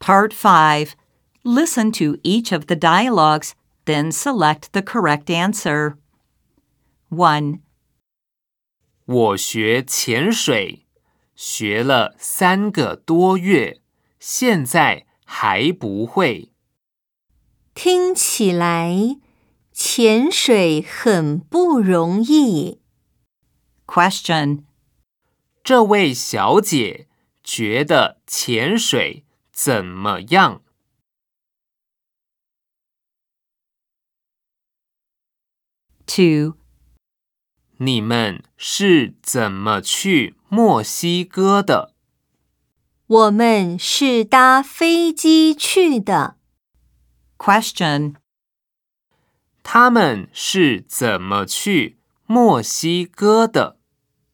Part 5. Listen to each of the dialogues, then select the correct answer. 1. 我学潜水，学了3个多月，现在还不会。 听起来潜水很不容易。 Question. 这位小姐觉得潜水怎么样 ？2. 你们是怎么去墨西哥的？ 我们是搭飞机去的。 Question. 他们是怎么去墨西哥的？